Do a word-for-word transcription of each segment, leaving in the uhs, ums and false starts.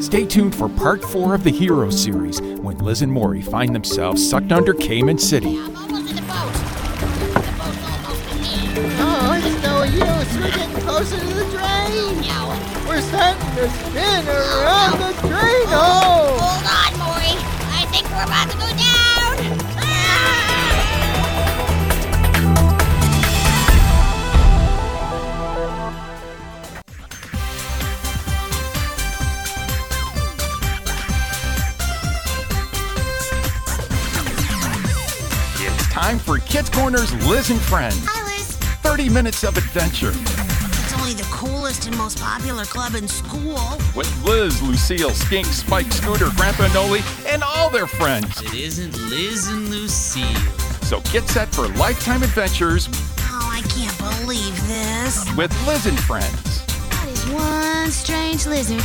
Stay tuned for part four of the Hero series when Liz and Maury find themselves sucked under Cayman City. Yeah, I'm almost in the boat. The boat's almost in here. Oh, it's no use. We're getting closer to the drain. No. We're starting to spin around the drain Oh, hole. hold on, Maury. I think we're about to go down. Ah! It's time for Kids Corner's Liz and Friends. Hi, Liz. thirty minutes of adventure. It's only the coolest and most popular club in school. With Liz, Lucille, Skink, Spike, Scooter, Grandpa Noli, and all their friends. It isn't Liz and Lucille. So get set for lifetime adventures Oh, I can't believe this. with Liz and Friends. That is one strange lizard.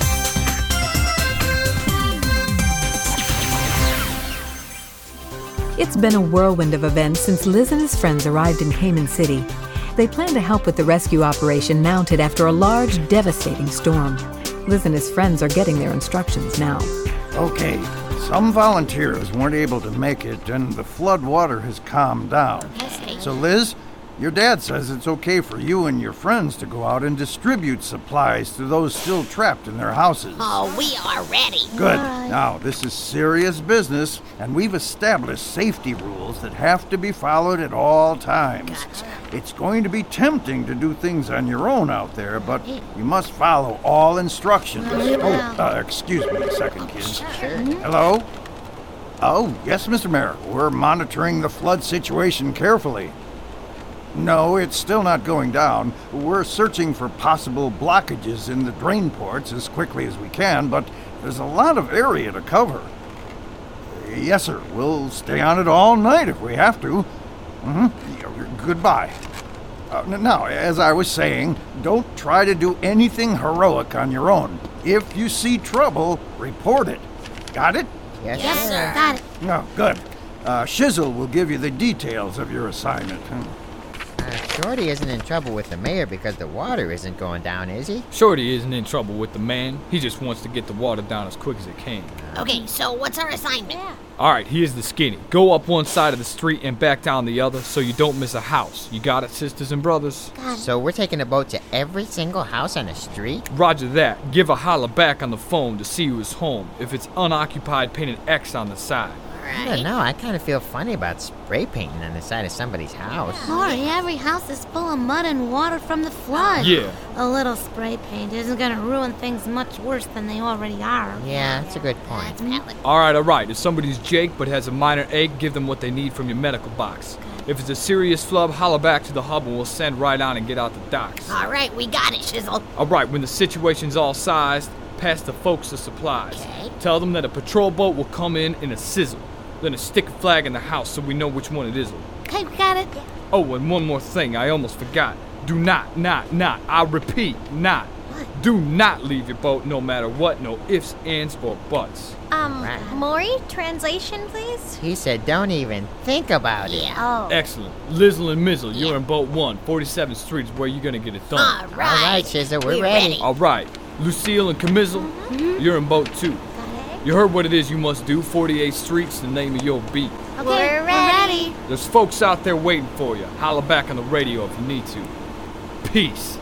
It's been a whirlwind of events since Liz and his friends arrived in Cayman City. They plan to help with the rescue operation mounted after a large, devastating storm. Liz and his friends are getting their instructions now. Okay, some volunteers weren't able to make it, and the flood water has calmed down. So, Liz, your dad says it's okay for you and your friends to go out and distribute supplies to those still trapped in their houses. Oh, we are ready. Good. Now, this is serious business, and we've established safety rules that have to be followed at all times. It's going to be tempting to do things on your own out there, but you must follow all instructions. Oh, uh, excuse me a second, kids. Hello? Oh, yes, Mister Mayor. We're monitoring the flood situation carefully. No, it's still not going down. We're searching for possible blockages in the drain ports as quickly as we can, but there's a lot of area to cover. Yes, sir. We'll stay on it all night if we have to. Mm-hmm. Goodbye. Uh, n- now, as I was saying, don't try to do anything heroic on your own. If you see trouble, report it. Got it? Yes, Yes, sir. Got it. Oh, good. Uh, Shizzle will give you the details of your assignment. Uh, Shorty isn't in trouble with the mayor because the water isn't going down, is he? Shorty isn't in trouble with the man. He just wants to get the water down as quick as it can. Okay, so what's our assignment? All right, here's the skinny. Go up one side of the street and back down the other so you don't miss a house. You got it, sisters and brothers? So we're taking a boat to every single house on the street? Roger that. Give a holler back on the phone to see who's home. If it's unoccupied, paint an X on the side. I don't know. I kind of feel funny about spray painting on the side of somebody's house. Maury, every house is full of mud and water from the flood. Yeah. A little spray paint isn't going to ruin things much worse than they already are. Yeah, that's a good point. That's valid. All right, all right. If somebody's Jake but has a minor ache, give them what they need from your medical box. If it's a serious flub, holler back to the hub and we'll send right on and get out the docks. All right, we got it, Shizzle. All right, when the situation's all sized, pass the folks the supplies. Okay. Tell them that a patrol boat will come in in a sizzle. Then a stick a flag in the house so we know which one it is. Okay, we got it. Oh, and one more thing, I almost forgot. Do not, not, not, I repeat, not. Do not leave your boat no matter what, no ifs, ands, or buts. Um, Right. Maury, translation, please? He said don't even think about it. Yeah. Oh. Excellent. Lizzle and Mizzle, you're in boat one, forty-seventh Street is where you're gonna get it done. All right. All right, Shizzle, we're ready. All right, Lucille and Camizzle, you're in boat two. You heard what it is you must do. forty-eighth Street's the name of your beat. Okay, we're ready. There's folks out there waiting for you. Holler back on the radio if you need to. Peace.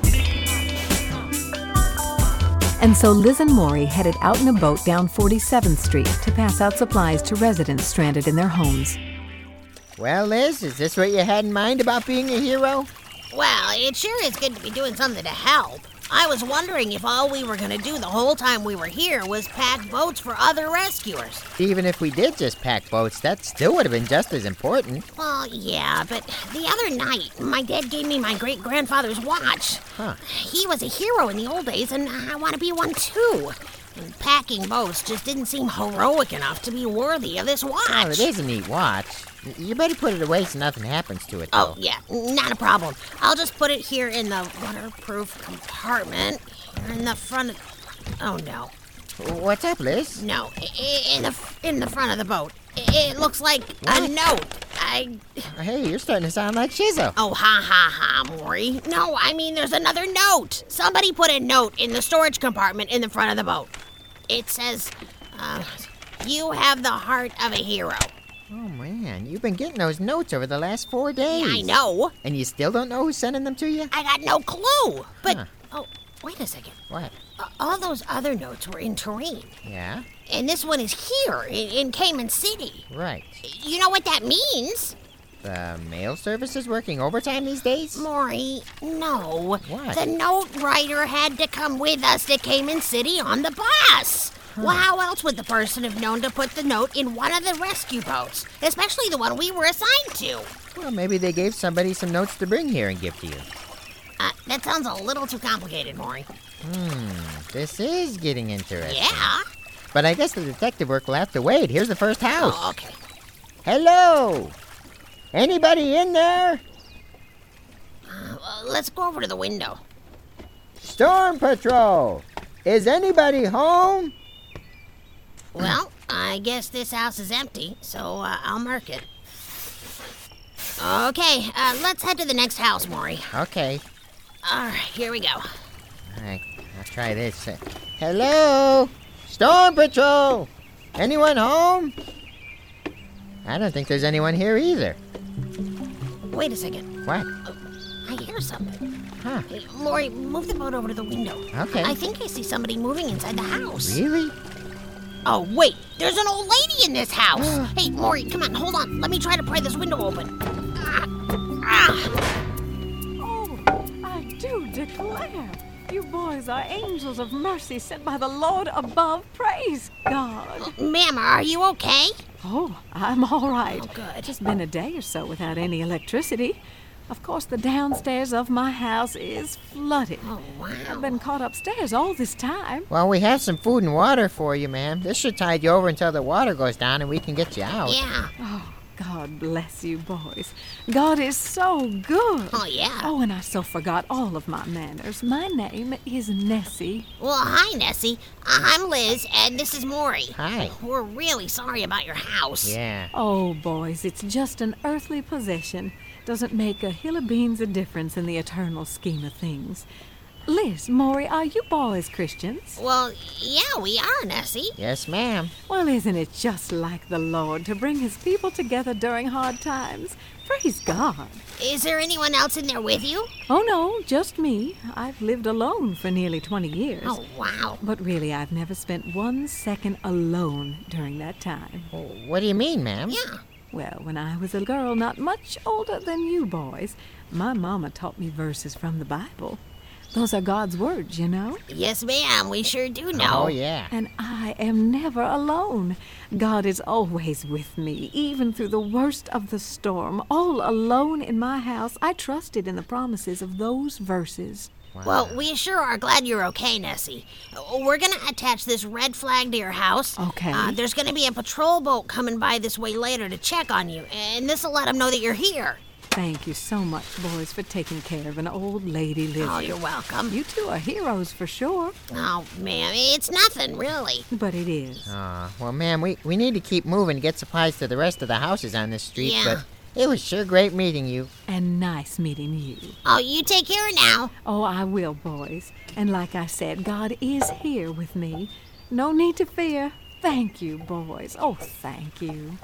And so Liz and Maury headed out in a boat down forty-seventh Street to pass out supplies to residents stranded in their homes. Well, Liz, is this what you had in mind about being a hero? Well, it sure is good to be doing something to help. I was wondering if all we were going to do the whole time we were here was pack boats for other rescuers. Even if we did just pack boats, that still would have been just as important. Well, yeah, but the other night, my dad gave me my great-grandfather's watch. Huh. He was a hero in the old days, and I want to be one too. And packing boats just didn't seem heroic enough to be worthy of this watch. Well, it is a neat watch. You better put it away so nothing happens to it, though. Oh, yeah, not a problem. I'll just put it here in the waterproof compartment, here in the front of... Oh, no. What's up, Liz? No, i- i- in the in the front of the boat. I- It looks like a note. I... Hey, you're starting to sound like Shizzo. Oh, ha, ha, ha, Maury. No, I mean, there's another note. Somebody put a note in the storage compartment in the front of the boat. It says, uh, you have the heart of a hero. Oh, man, you've been getting those notes over the last four days. I know. And you still don't know who's sending them to you? I got no clue. But, Huh. oh, wait a second. What? Uh, all those other notes were in Terrain. Yeah? And this one is here in, in Cayman City. Right. You know what that means? The mail service is working overtime these days? Maury, no. What? The note writer had to come with us to Cayman City on the bus. Well, how else would the person have known to put the note in one of the rescue boats, especially the one we were assigned to? Well, maybe they gave somebody some notes to bring here and give to you. Uh, that sounds a little too complicated, Maury. Hmm, this is getting interesting. Yeah? But I guess the detective work will have to wait. Here's the first house. Oh, okay. Hello? Anybody in there? Uh, well, let's go over to the window. Storm Patrol! Is anybody home? Well, I guess this house is empty, so uh, I'll mark it. Okay, uh, let's head to the next house, Maury. Okay. All right, here we go. All right, I'll try this. Uh, Hello? Storm Patrol! Anyone home? I don't think there's anyone here either. Wait a second. What? I hear something. Huh. Hey, Maury, move the boat over to the window. Okay. I think I see somebody moving inside the house. Really? Oh, wait. There's an old lady in this house. Hey, Maury, come on, hold on. Let me try to pry this window open. Ah. Ah. Oh, I do declare, you boys are angels of mercy sent by the Lord above. Praise God. Ma'am, are you okay? Oh, I'm all right. Oh, good. Just been a day or so without any electricity. Of course, the downstairs of my house is flooded. Oh, wow. I've been caught upstairs all this time. Well, we have some food and water for you, ma'am. This should tide you over until the water goes down and we can get you out. Yeah. Oh, God bless you, boys. God is so good. Oh, yeah. Oh, and I so forgot all of my manners. My name is Nessie. Well, hi, Nessie. Uh, I'm Liz, and this is Maury. Hi. We're really sorry about your house. Yeah. Oh, boys, it's just an earthly possession. Doesn't make a hill of beans a difference in the eternal scheme of things. Liz, Maury, are you boys Christians? Well, yeah, we are, Nessie. Yes, ma'am. Well, isn't it just like the Lord to bring his people together during hard times? Praise God. Is there anyone else in there with you? Oh, no, just me. I've lived alone for nearly twenty years. Oh, wow. But really, I've never spent one second alone during that time. Well, what do you mean, ma'am? Yeah. Well, when I was a girl not much older than you boys, my mama taught me verses from the Bible. Those are God's words, you know. Yes, ma'am, we sure do know. Oh, yeah. And I am never alone. God is always with me, even through the worst of the storm. All alone in my house, I trusted in the promises of those verses. Wow. Well, we sure are glad you're okay, Nessie. We're going to attach this red flag to your house. Okay. Uh, there's going to be a patrol boat coming by this way later to check on you, and this will let them know that you're here. Thank you so much, boys, for taking care of an old lady lizard. Oh, you're welcome. You two are heroes for sure. Oh, ma'am, it's nothing, really. But it is. Aw, well, ma'am, we, we need to keep moving to get supplies to the rest of the houses on this street, Yeah. but it was sure great meeting you. And nice meeting you. Oh, you take care now. Oh, I will, boys. And like I said, God is here with me. No need to fear. Thank you, boys. Oh, thank you.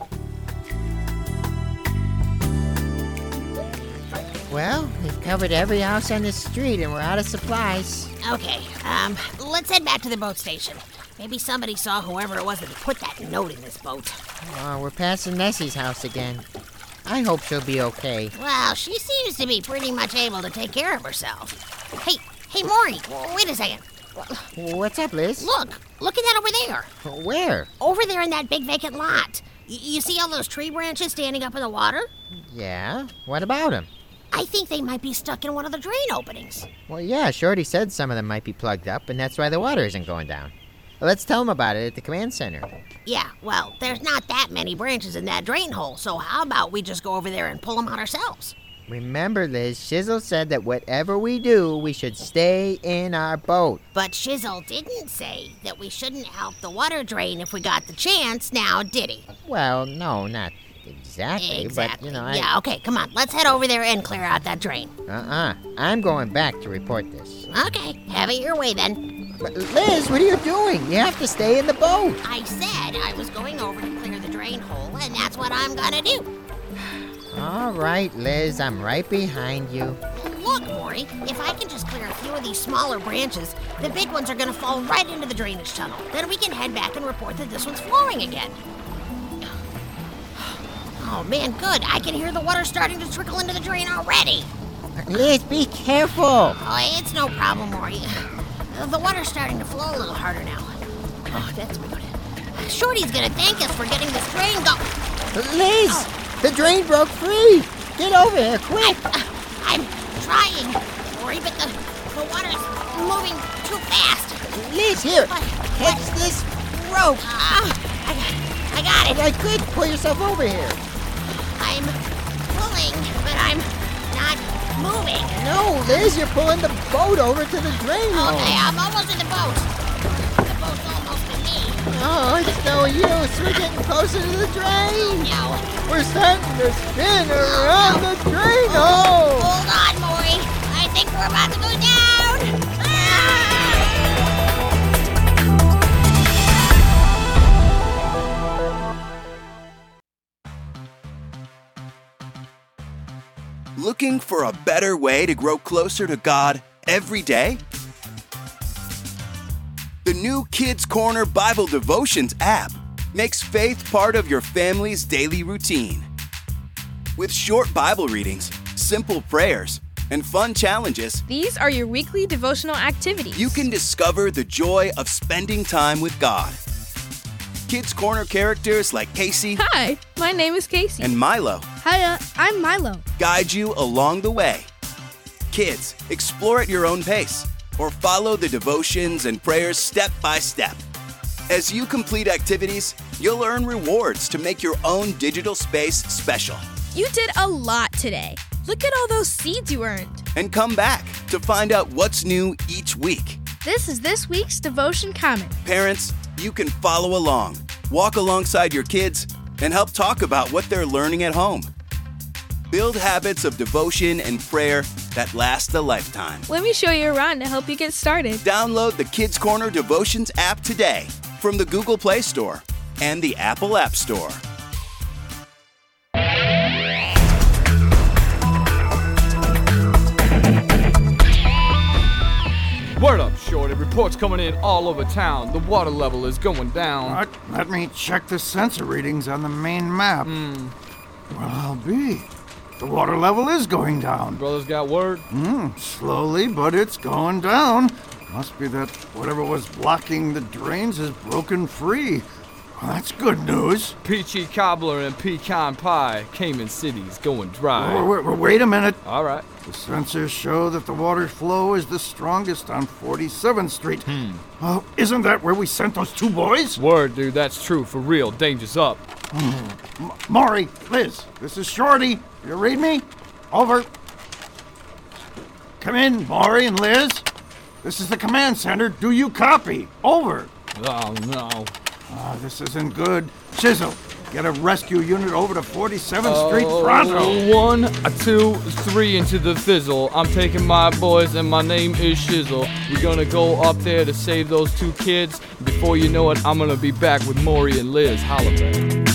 Well, we've covered every house on this street and we're out of supplies. Okay, um, let's head back to the boat station. Maybe somebody saw whoever it was that put that note in this boat. Oh, we're passing Nessie's house again. I hope she'll be okay. Well, she seems to be pretty much able to take care of herself. Hey, hey, Maury, wait a second. What's up, Liz? Look, look at that over there. Where? Over there in that big vacant lot. Y- you see all those tree branches standing up in the water? Yeah? What about them? I think they might be stuck in one of the drain openings. Well, yeah, Shorty said some of them might be plugged up, and that's why the water isn't going down. Well, let's tell them about it at the command center. Yeah, well, there's not that many branches in that drain hole, so how about we just go over there and pull them out ourselves? Remember, Liz, Shizzle said that whatever we do, we should stay in our boat. But Shizzle didn't say that we shouldn't help the water drain if we got the chance, now did he? Well, no, not exactly, Exactly. but, you know, I... Yeah, okay, come on, let's head over there and clear out that drain. Uh-uh. I'm going back to report this. Okay, have it your way then. But Liz, what are you doing? You have to stay in the boat. I said I was going over to clear the drain hole, and that's what I'm gonna do. All right, Liz, I'm right behind you. Look, Maury, if I can just clear a few of these smaller branches, the big ones are gonna fall right into the drainage tunnel. Then we can head back and report that this one's flowing again. Oh man, good. I can hear the water starting to trickle into the drain already. Liz, be careful. Oh, it's no problem, Maury. The water's starting to flow a little harder now. Oh, that's good. Shorty's gonna thank us for getting this drain going. Liz, oh. The drain broke free. Get over here, quick. I, uh, I'm trying, Maury, but the, the water's moving too fast. Liz, here, What? catch What? this rope. Uh, I, I got it. I could pull yourself over here. I'm pulling, but I'm not moving. No, Liz, you're pulling the boat over to the drain hole. Okay, I'm almost in the boat. The boat's almost in me. Oh, it's no use. We're getting closer to the drain. No. We're starting to spin around the drain hole. Hold on, Maury. I think we're about to go down. Ah! Looking for a better way to grow closer to God every day? The new Kids Corner Bible Devotions app makes faith part of your family's daily routine. With short Bible readings, simple prayers, and fun challenges, these are your weekly devotional activities. You can discover the joy of spending time with God. Kids Corner characters like Casey. Hi, my name is Casey. And Milo. Hiya, I'm Milo. Guide you along the way. Kids, explore at your own pace or follow the devotions and prayers step by step. As you complete activities, you'll earn rewards to make your own digital space special. You did a lot today. Look at all those seeds you earned. And come back to find out what's new each week. This is this week's devotion comment. Parents, you can follow along, walk alongside your kids, and help talk about what they're learning at home. Build habits of devotion and prayer that last a lifetime. Let me show you around to help you get started. Download the Kids Corner Devotions app today from the Google Play Store and the Apple App Store. Word up, Shorty. Reports coming in all over town. The water level is going down. What? Let me check the sensor readings on the main map. Mm. Well, I'll be. The water level is going down. Brothers got word? Mm, slowly, but it's going down. Must be that whatever was blocking the drains has broken free. Well, that's good news. Peachy cobbler and pecan pie. Cayman City's going dry. Oh, wait, wait, wait a minute. All right. The sensors show that the water flow is the strongest on forty-seventh Street. Hmm. Oh, isn't that where we sent those two boys? Word, dude, that's true. For real. Danger's up. Hmm. M- Maury, Liz, this is Shorty. You read me? Over. Come in, Maury and Liz. This is the command center. Do you copy? Over. Oh, no. Ah, this isn't good. Chisel, get a rescue unit over to forty-seventh Street, Oh, pronto. One, a two, three into the fizzle. I'm taking my boys and my name is Shizzle. We're gonna go up there to save those two kids. Before you know it, I'm gonna be back with Maury and Liz. Holla back.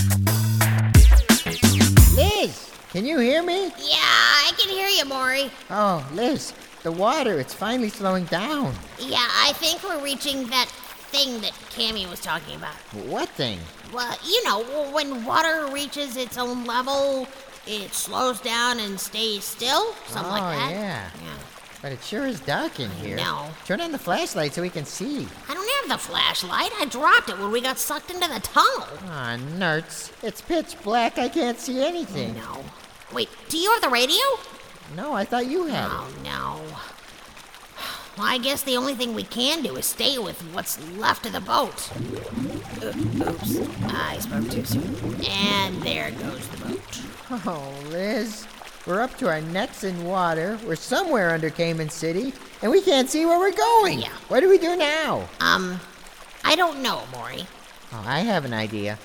Liz, can you hear me? Yeah, I can hear you, Maury. Oh, Liz, the water, it's finally slowing down. Yeah, I think we're reaching that thing that Cammy was talking about. What thing? Well, you know, when water reaches its own level, it slows down and stays still, something oh, like that. yeah. Yeah. But it sure is dark in here. No. Turn on the flashlight so we can see. I don't have the flashlight. I dropped it when we got sucked into the tunnel. Ah, nerds. It's pitch black. I can't see anything. No. Wait, do you have the radio? No, I thought you had Oh, it. no. Well, I guess the only thing we can do is stay with what's left of the boat. O- Oops, I spoke too soon. And there goes the boat. Oh, Liz. We're up to our necks in water. We're somewhere under Cayman City, and we can't see where we're going. Yeah. What do we do now? Um, I don't know, Maury. Oh, I have an idea.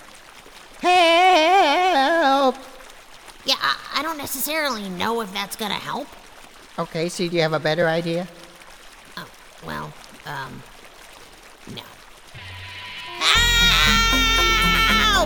Help! Yeah, I, I don't necessarily know if that's gonna help. Okay, so do you have a better idea? Oh, well, um, No. Help!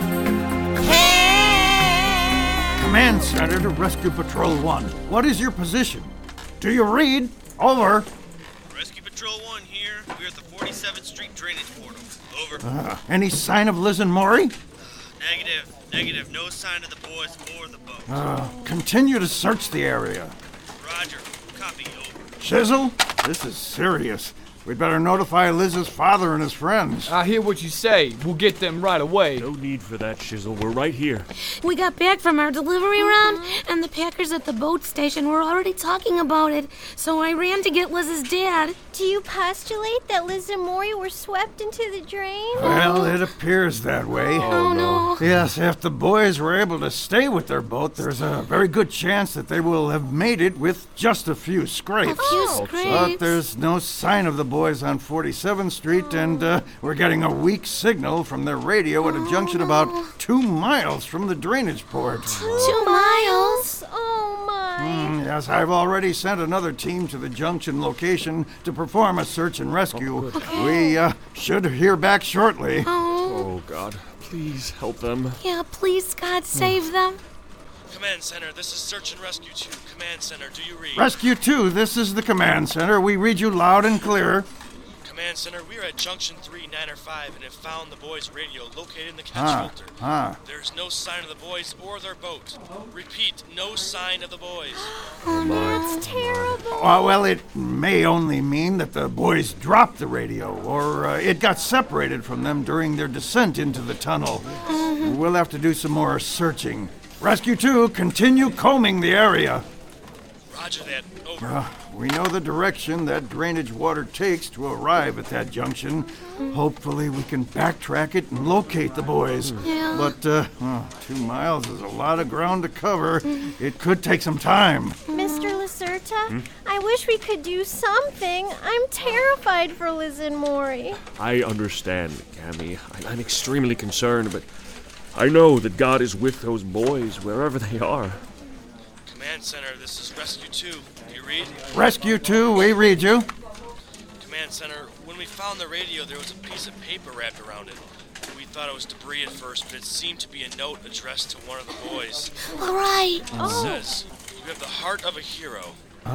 Help! Command Center to Rescue Patrol one. What is your position? Do you read? Over. Rescue Patrol one here. We're at the forty-seventh Street Drainage Portal. Over. Uh, any sign of Liz and Maury? Negative. Negative. No sign of the boys or the boat. Uh, continue to search the area. Roger. Copy. Over. Shizzle, this is serious. We'd better notify Liz's father and his friends. I hear what you say. We'll get them right away. No need for that, Shizzle. We're right here. We got back from our delivery run, and the packers at the boat station were already talking about it, so I ran to get Liz's dad. Do you postulate that Liz and Maury were swept into the drain? Well, it appears that way. Oh, no. Yes, if the boys were able to stay with their boat, there's a very good chance that they will have made it with just a few scrapes. A few scrapes? But there's no sign of the boys on forty-seventh Street, and uh, we're getting a weak signal from their radio at a junction about two miles from the drainage port. Two, two miles? Oh, my. Mm, yes, I've already sent another team to the junction location to perform a search and rescue. Okay. We uh, should hear back shortly. Oh. Oh, God. Please help them. Yeah, please, God, save them. Command Center, this is Search and Rescue two. Command Center, do you read? Rescue two, this is the Command Center. We read you loud and clear. Command Center, we are at Junction three, nine or five, and have found the boys' radio located in the catch Ah, filter. ah. There's no sign of the boys or their boat. Repeat, no sign of the boys. Oh, that's terrible. Uh, well, it may only mean that the boys dropped the radio, or uh, it got separated from them during their descent into the tunnel. We'll have to do some more searching. Rescue two, continue combing the area. Roger that. Over. Uh, we know the direction that drainage water takes to arrive at that junction. Hopefully we can backtrack it and locate the boys. Yeah. But uh, oh, two miles is a lot of ground to cover. It could take some time. Mister Lacerta, hmm? I wish we could do something. I'm terrified for Liz and Maury. I understand, Cammy. I- I'm extremely concerned, but I know that God is with those boys wherever they are. Command Center, this is Rescue two. Do you read? Rescue two, we read you. Command Center, when we found the radio, there was a piece of paper wrapped around it. We thought it was debris at first, but it seemed to be a note addressed to one of the boys. All right. It Oh. says, "You have the heart of a hero."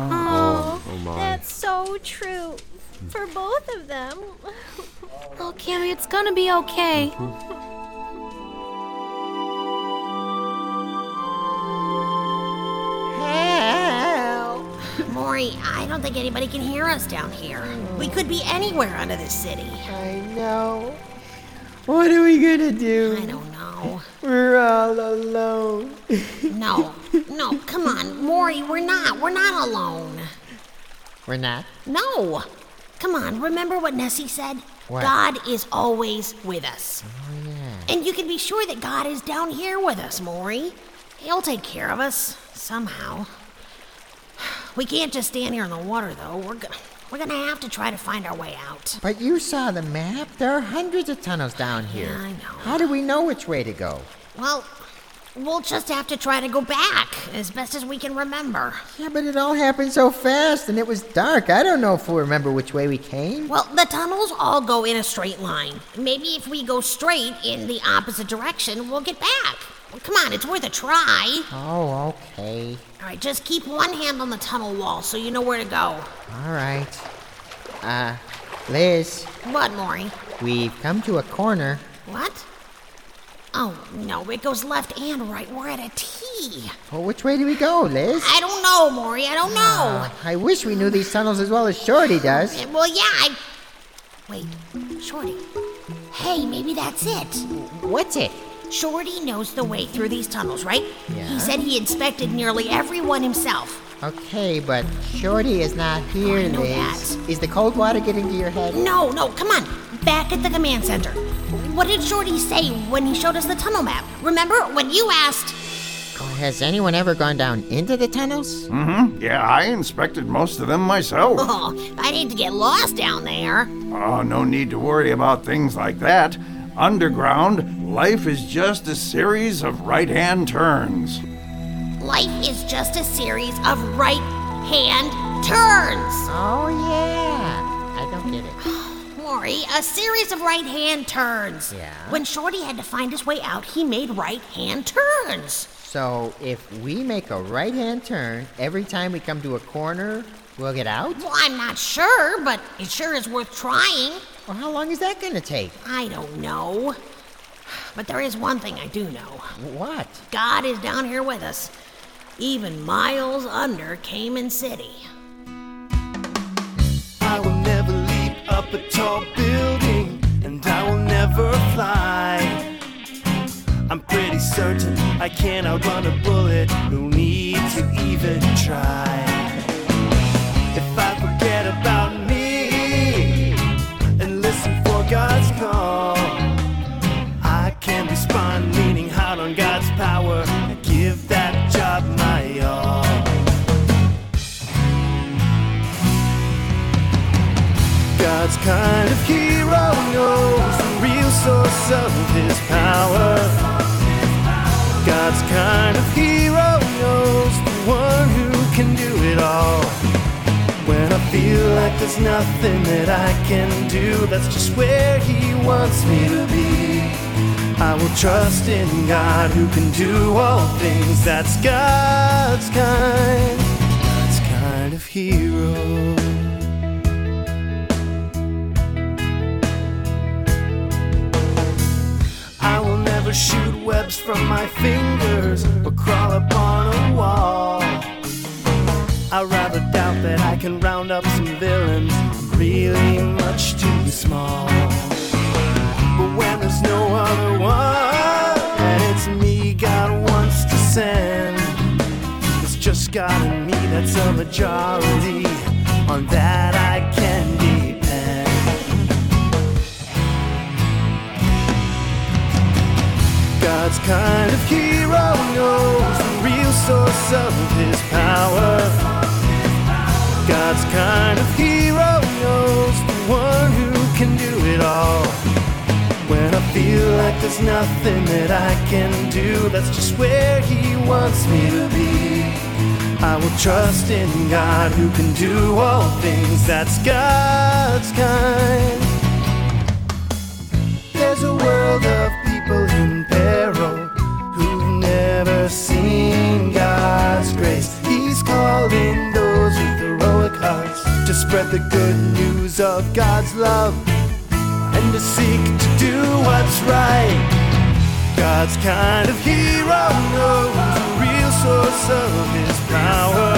Oh, oh my. That's so true. For both of them. Oh, Cammy, it's gonna be okay. Maury, I don't think anybody can hear us down here. We could be anywhere under this city. I know. What are we gonna do? I don't know. We're all alone. No, no, come on, Maury, we're not. We're not alone. We're not? No. Come on, remember what Nessie said? What? God is always with us. Oh, yeah. And you can be sure that God is down here with us, Maury. He'll take care of us, somehow. We can't just stand here in the water, though. We're gonna, we're gonna have to try to find our way out. But you saw the map. There are hundreds of tunnels down here. Yeah, I know. How do we know which way to go? Well, we'll just have to try to go back as best as we can remember. Yeah, but it all happened so fast, and it was dark. I don't know if we'll remember which way we came. Well, the tunnels all go in a straight line. Maybe if we go straight in the opposite direction, we'll get back. Well, come on, it's worth a try. Oh, okay. All right, just keep one hand on the tunnel wall so you know where to go. All right. Uh, Liz. What, Maury? We've come to a corner. What? Oh, no, it goes left and right. We're at a T. Well, which way do we go, Liz? I don't know, Maury. I don't know. Uh, I wish we knew these tunnels as well as Shorty does. Well, yeah, I... Wait, Shorty. Hey, maybe that's it. What's it? Shorty knows the way through these tunnels, right? Yeah. He said he inspected nearly every one himself. Okay, but Shorty is not here, I know Liz. that. Is the cold water getting to your head? No, no, come on. Back at the command center. What did Shorty say when he showed us the tunnel map? Remember when you asked... Oh, has anyone ever gone down into the tunnels? Mm-hmm. Yeah, I inspected most of them myself. Oh, I'd hate to get lost down there. Oh, no need to worry about things like that. Underground, life is just a series of right-hand turns. Life is just a series of right-hand turns. Oh, yeah. I don't get it. Maury, a series of right-hand turns. Yeah? When Shorty had to find his way out, he made right-hand turns. So if we make a right-hand turn every time we come to a corner, we'll get out? Well, I'm not sure, but it sure is worth trying. Well, how long is that going to take? I don't know. But there is one thing I do know. What? God is down here with us, even miles under Cayman City. I will never leap up a tall building, and I will never fly. I'm pretty certain I can't outrun a bullet, no need to even try. If I forget about me and listen for God's call, I can respond leaning hard on God's power and give that job my all. God's kind of hero knows the real source of his power. God's kind of hero knows the one who can do it all. When I feel like there's nothing that I can do, that's just where he wants me to be. I will trust in God who can do all things. That's God's kind, God's kind of hero. I will never shoot webs from my fingers or crawl upon a wall. I'd rather doubt that I can round up some villains. I'm really much too small. But when there's no other one, and it's me God wants to send, it's just God and me, that's a majority. On that I can depend. God's kind of hero knows the real source of his power. God's kind of hero knows the one who can do it all. When I feel like there's nothing that I can do, that's just where he wants me to be. I will trust in God who can do all things. That's God's kind. There's a world of people in peril who've never seen God's grace. He's calling those with heroic hearts to spread the good news of God's love and to seek to do what's right. God's kind of hero knows the real source of his power.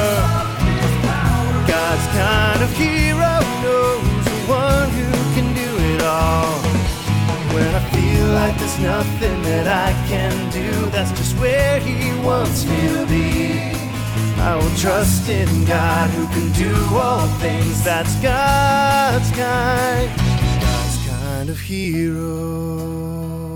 God's kind of hero knows the one who can do it all. When I feel like there's nothing that I can do, that's just where he wants me to be. I will trust in God who can do all things. That's God's kind, God's kind of hero.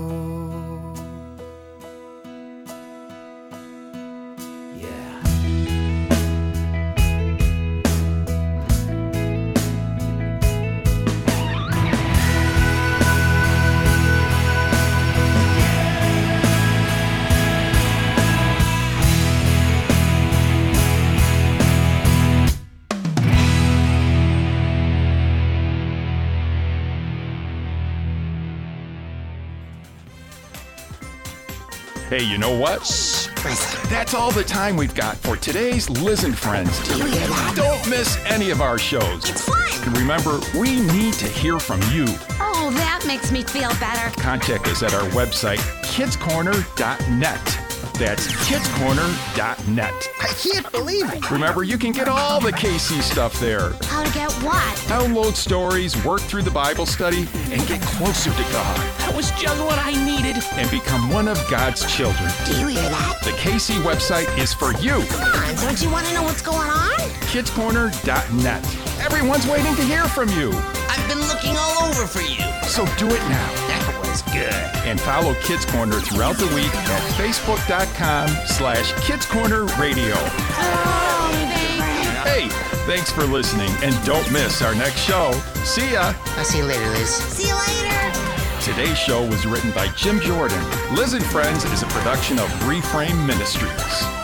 Hey, you know what? That's all the time we've got for today's Liz and Friends. Don't miss any of our shows. It's fun. Remember, we need to hear from you. Oh, that makes me feel better. Contact us at our website, kids corner dot net. That's kids corner dot net. I can't believe it. Remember, you can get all the K C stuff there. How to get what? Download stories, work through the Bible study, and get closer to God. That was just what I needed. And become one of God's children. Do you hear that? The K C website is for you. Come on, don't you want to know what's going on? kids corner dot net. Everyone's waiting to hear from you. I've been looking all over for you. So do it now. That was good. And follow Kids Corner throughout the week at facebook.com slash Kids Corner Radio. Oh, Hey, thanks for listening, and don't miss our next show. See ya. I'll see you later, Liz. See you later. Today's show was written by Jim Jordan. Liz and Friends is a production of Reframe Ministries.